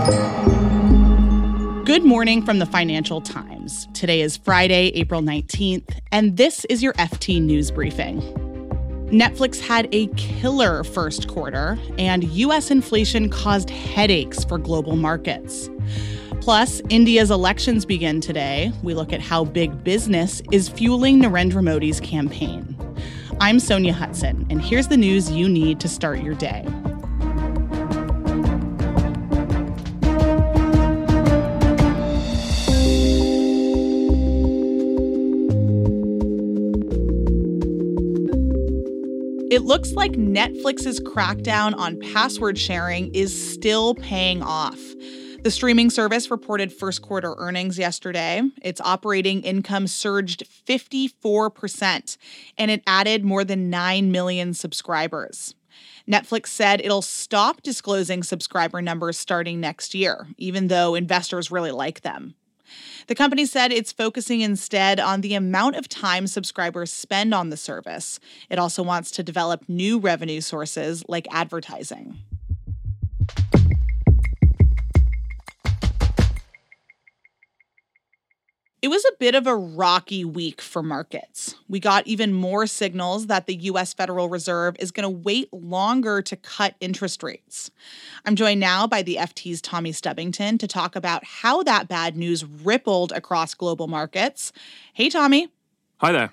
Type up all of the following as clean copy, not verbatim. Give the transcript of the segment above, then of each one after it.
Good morning from the Financial Times. Today is Friday, April 19th, and this is your FT News Briefing. Netflix had a killer first quarter, and U.S. inflation caused headaches for global markets. Plus, India's elections begin today. We look at how big business is fueling Narendra Modi's campaign. I'm Sonia Hudson, and here's the news you need to start your day. It looks like Netflix's crackdown on password sharing is still paying off. The streaming service reported first quarter earnings yesterday. Its operating income surged 54%, and it added more than 9 million subscribers. Netflix said it'll stop disclosing subscriber numbers starting next year, even though investors really like them. The company said it's focusing instead on the amount of time subscribers spend on the service. It also wants to develop new revenue sources like advertising. It was a bit of a rocky week for markets. We got even more signals that the U.S. Federal Reserve is going to wait longer to cut interest rates. I'm joined now by the FT's Tommy Stubbington to talk about how that bad news rippled across global markets. Hey, Tommy. Hi there.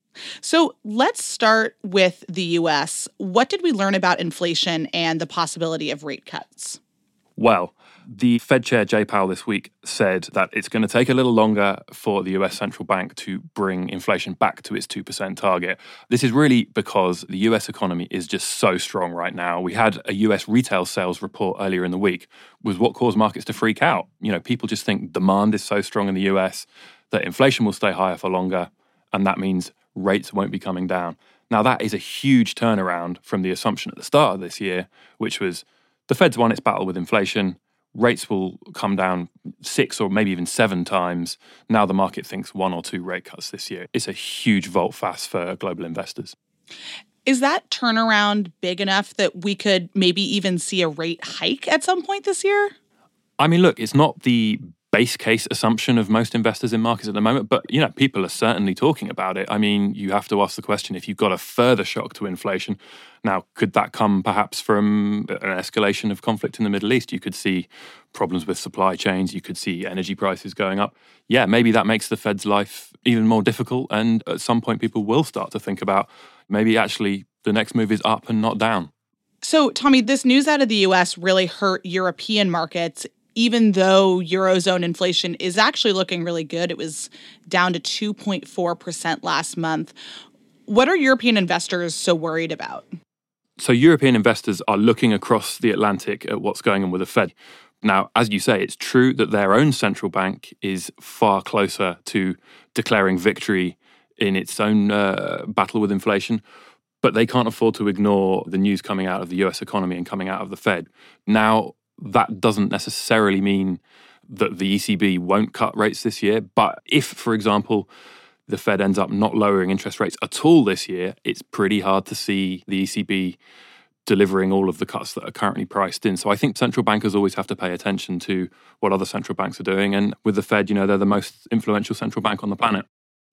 So let's start with the U.S. What did we learn about inflation and the possibility of rate cuts? Well, the Fed Chair Jay Powell this week said that it's going to take a little longer for the US central bank to bring inflation back to its 2% target. This is really because the US economy is just so strong right now. We had a US retail sales report earlier in the week, was what caused markets to freak out. You know, people just think demand is so strong in the US that inflation will stay higher for longer, and that means rates won't be coming down. Now, that is a huge turnaround from the assumption at the start of this year, which was the Fed's won its battle with inflation. Rates will come down 6 or maybe even 7 times. Now the market thinks 1 or 2 rate cuts this year. It's a huge volte-face for global investors. Is that turnaround big enough that we could maybe even see a rate hike at some point this year? I mean, look, it's not the base case assumption of most investors in markets at the moment, but, you know, people are certainly talking about it. I mean, you have to ask the question, if you've got a further shock to inflation, now, could that come perhaps from an escalation of conflict in the Middle East? You could see problems with supply chains. You could see energy prices going up. Yeah, maybe that makes the Fed's life even more difficult. And at some point, people will start to think about maybe actually the next move is up and not down. So, Tommy, this news out of the U.S. really hurt European markets, even though Eurozone inflation is actually looking really good. It was down to 2.4% last month. What are European investors so worried about? So European investors are looking across the Atlantic at what's going on with the Fed. Now, as you say, it's true that their own central bank is far closer to declaring victory in its own battle with inflation, but they can't afford to ignore the news coming out of the US economy and coming out of the Fed. Now, that doesn't necessarily mean that the ECB won't cut rates this year, but if, for example, the Fed ends up not lowering interest rates at all this year, it's pretty hard to see the ECB delivering all of the cuts that are currently priced in. So I think central bankers always have to pay attention to what other central banks are doing. And with the Fed, you know, they're the most influential central bank on the planet.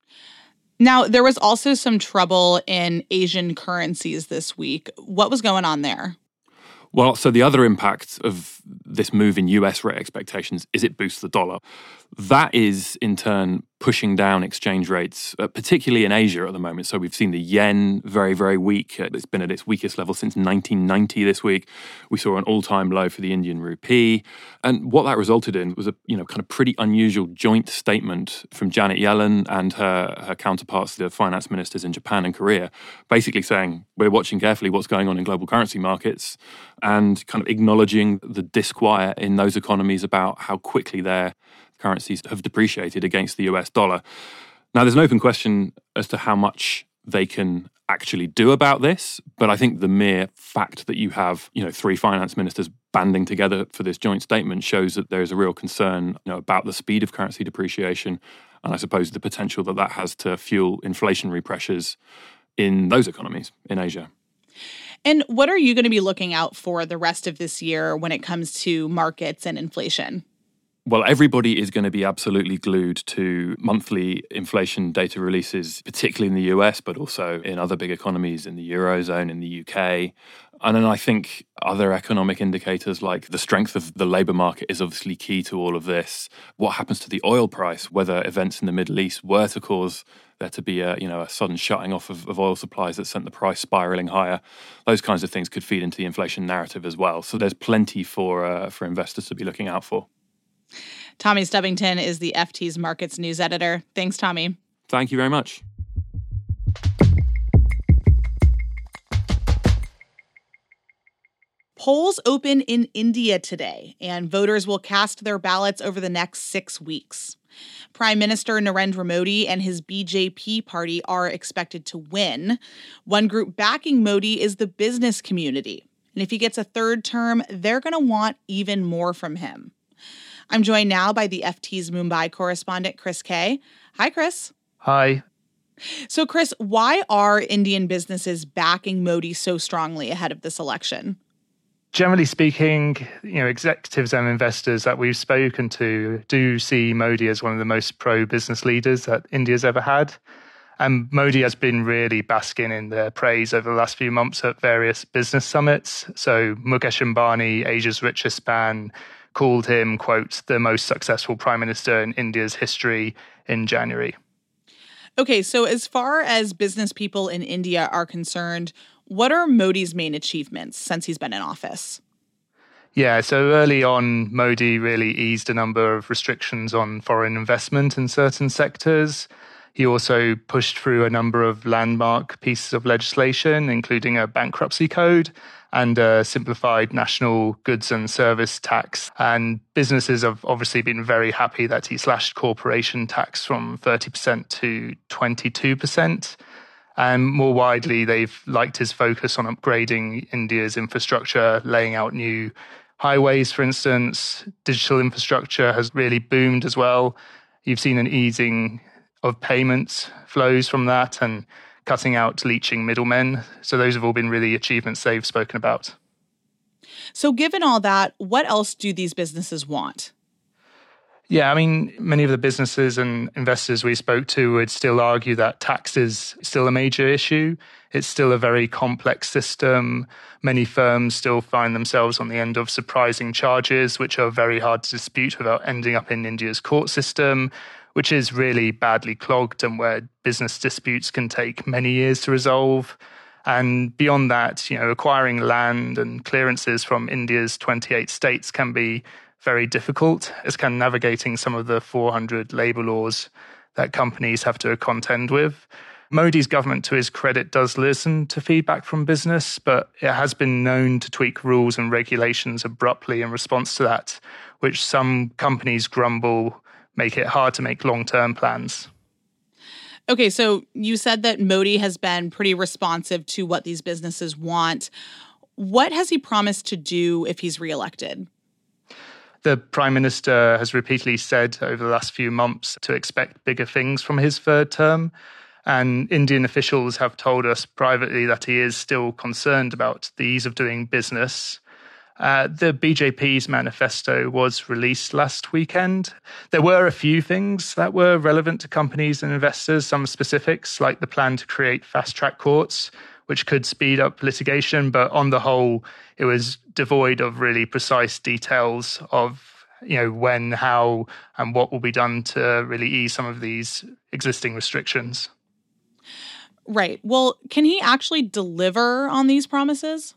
Now, there was also some trouble in Asian currencies this week. What was going on there? Well, so the other impact of this move in US rate expectations is it boosts the dollar. That is, in turn, pushing down exchange rates, particularly in Asia at the moment. So we've seen the yen very, very weak. It's been at its weakest level since 1990 this week. We saw an all-time low for the Indian rupee. And what that resulted in was a kind of pretty unusual joint statement from Janet Yellen and her counterparts, the finance ministers in Japan and Korea, basically saying, we're watching carefully what's going on in global currency markets and kind of acknowledging the disquiet in those economies about how quickly their currencies have depreciated against the US dollar. Now, there's an open question as to how much they can actually do about this, but I think the mere fact that you have, 3 finance ministers banding together for this joint statement shows that there is a real concern, about the speed of currency depreciation, and I suppose the potential that that has to fuel inflationary pressures in those economies in Asia. And what are you going to be looking out for the rest of this year when it comes to markets and inflation? Well, everybody is going to be absolutely glued to monthly inflation data releases, particularly in the US, but also in other big economies in the Eurozone, in the UK. And then I think other economic indicators like the strength of the labour market is obviously key to all of this. What happens to the oil price, whether events in the Middle East were to cause there to be a sudden shutting off of oil supplies that sent the price spiralling higher. Those kinds of things could feed into the inflation narrative as well. So there's plenty for investors to be looking out for. Tommy Stubbington is the FT's Markets News Editor. Thanks, Tommy. Thank you very much. Polls open in India today, and voters will cast their ballots over the next 6 weeks. Prime Minister Narendra Modi and his BJP party are expected to win. One group backing Modi is the business community. And if he gets a third term, they're going to want even more from him. I'm joined now by the FT's Mumbai correspondent, Chris Kay. Hi, Chris. Hi. So, Chris, why are Indian businesses backing Modi so strongly ahead of this election? Generally speaking, executives and investors that we've spoken to do see Modi as one of the most pro-business leaders that India's ever had. And Modi has been really basking in their praise over the last few months at various business summits. So Mukesh Ambani, Asia's richest man, called him, quote, the most successful prime minister in India's history in January. Okay, so as far as business people in India are concerned, what are Modi's main achievements since he's been in office? Yeah, so early on, Modi really eased a number of restrictions on foreign investment in certain sectors. He also pushed through a number of landmark pieces of legislation, including a bankruptcy code and a simplified national goods and service tax. And businesses have obviously been very happy that he slashed corporation tax from 30% to 22%. And more widely, they've liked his focus on upgrading India's infrastructure, laying out new highways, for instance. Digital infrastructure has really boomed as well. You've seen an easing of payments flows from that and cutting out leeching middlemen. So those have all been really achievements they've spoken about. So given all that, what else do these businesses want? Yeah, I mean, many of the businesses and investors we spoke to would still argue that tax is still a major issue. It's still a very complex system. Many firms still find themselves on the end of surprising charges, which are very hard to dispute without ending up in India's court system, which is really badly clogged and where business disputes can take many years to resolve. And beyond that, acquiring land and clearances from India's 28 states can be very difficult, as can navigating some of the 400 labour laws that companies have to contend with. Modi's government, to his credit, does listen to feedback from business, but it has been known to tweak rules and regulations abruptly in response to that, which some companies grumble make it hard to make long-term plans. Okay, so you said that Modi has been pretty responsive to what these businesses want. What has he promised to do if he's reelected? The Prime Minister has repeatedly said over the last few months to expect bigger things from his third term. And Indian officials have told us privately that he is still concerned about the ease of doing business. The BJP's manifesto was released last weekend. There were a few things that were relevant to companies and investors, some specifics like the plan to create fast-track courts, which could speed up litigation. But on the whole, it was devoid of really precise details of when, how, and what will be done to really ease some of these existing restrictions. Right. Well, can he actually deliver on these promises?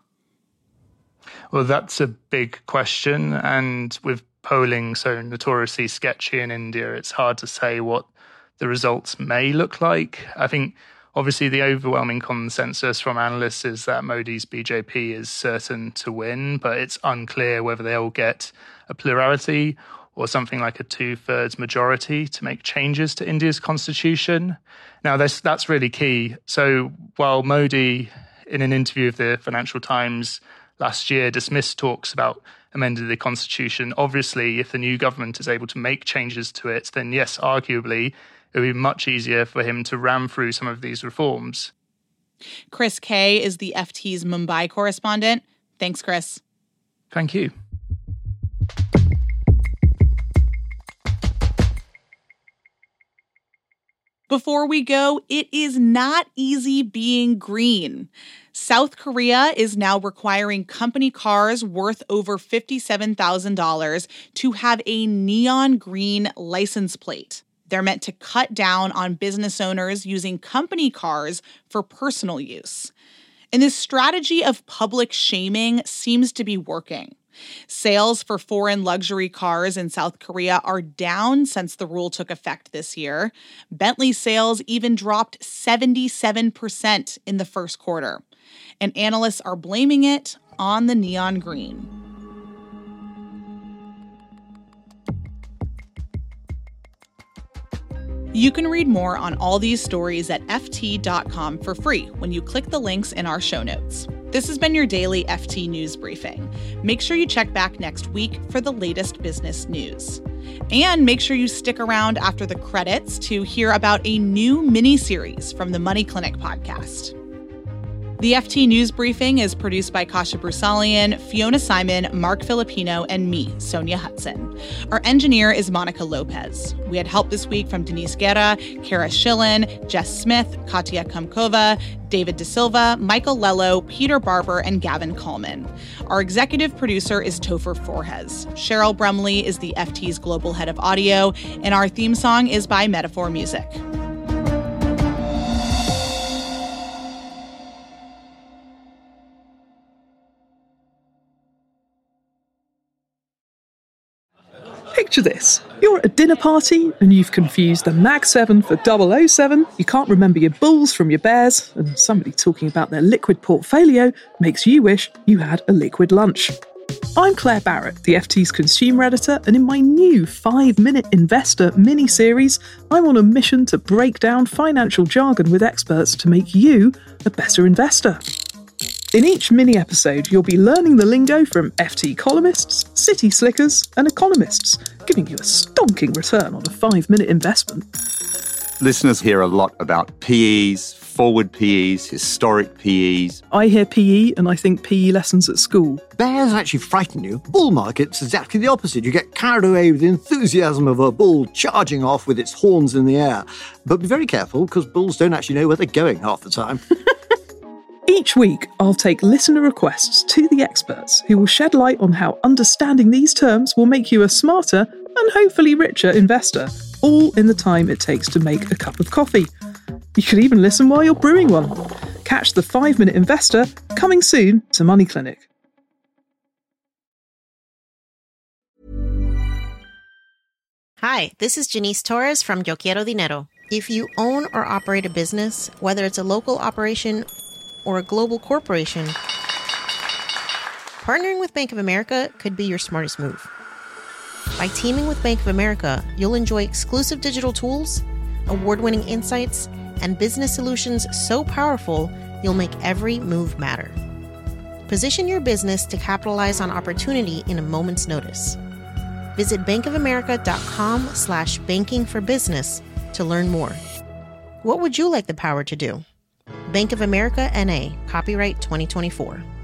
Well, that's a big question. And with polling so notoriously sketchy in India, it's hard to say what the results may look like. I think, obviously, the overwhelming consensus from analysts is that Modi's BJP is certain to win, but it's unclear whether they'll get a plurality or something like a 2/3 majority to make changes to India's constitution. Now, that's really key. So while Modi, in an interview with the Financial Times last year, dismissed talks about amending the constitution, obviously, if the new government is able to make changes to it, then yes, arguably, it would be much easier for him to ram through some of these reforms. Chris Kay is the FT's Mumbai correspondent. Thanks, Chris. Thank you. Before we go, it is not easy being green. South Korea is now requiring company cars worth over $57,000 to have a neon green license plate. They're meant to cut down on business owners using company cars for personal use. And this strategy of public shaming seems to be working. Sales for foreign luxury cars in South Korea are down since the rule took effect this year. Bentley sales even dropped 77% in the first quarter. And analysts are blaming it on the neon green. You can read more on all these stories at FT.com for free when you click the links in our show notes. This has been your daily FT News Briefing. Make sure you check back next week for the latest business news. And make sure you stick around after the credits to hear about a new mini-series from the Money Clinic podcast. The FT News Briefing is produced by Kasia Brusalian, Fiona Simon, Mark Filipino, and me, Sonia Hudson. Our engineer is Monica Lopez. We had help this week from Denise Guerra, Kara Schillen, Jess Smith, Katia Kamkova, David De Silva, Michael Lello, Peter Barber, and Gavin Coleman. Our executive producer is Topher Forhes. Cheryl Brumley is the FT's global head of audio, and our theme song is by Metaphor Music. Picture this. You're at a dinner party and you've confused the Mag 7 for 007, you can't remember your Bulls from your Bears, and somebody talking about their liquid portfolio makes you wish you had a liquid lunch. I'm Claire Barrett, the FT's consumer editor, and in my new 5-minute investor mini-series, I'm on a mission to break down financial jargon with experts to make you a better investor. In each mini-episode, you'll be learning the lingo from FT columnists, city slickers, and economists, giving you a stonking return on a 5-minute investment. Listeners hear a lot about PEs, forward PEs, historic PEs. I hear PE and I think PE lessons at school. Bears actually frighten you. Bull market's exactly the opposite. You get carried away with the enthusiasm of a bull charging off with its horns in the air. But be very careful, because bulls don't actually know where they're going half the time. Each week, I'll take listener requests to the experts who will shed light on how understanding these terms will make you a smarter and hopefully richer investor, all in the time it takes to make a cup of coffee. You could even listen while you're brewing one. Catch the 5-Minute Investor, coming soon to Money Clinic. Hi, this is Janice Torres from Yo Quiero Dinero. If you own or operate a business, whether it's a local operation or a global corporation, partnering with Bank of America could be your smartest move. By teaming with Bank of America, you'll enjoy exclusive digital tools, award-winning insights, and business solutions so powerful, you'll make every move matter. Position your business to capitalize on opportunity in a moment's notice. Visit bankofamerica.com/bankingforbusiness to learn more. What would you like the power to do? Bank of America, N.A., copyright 2024.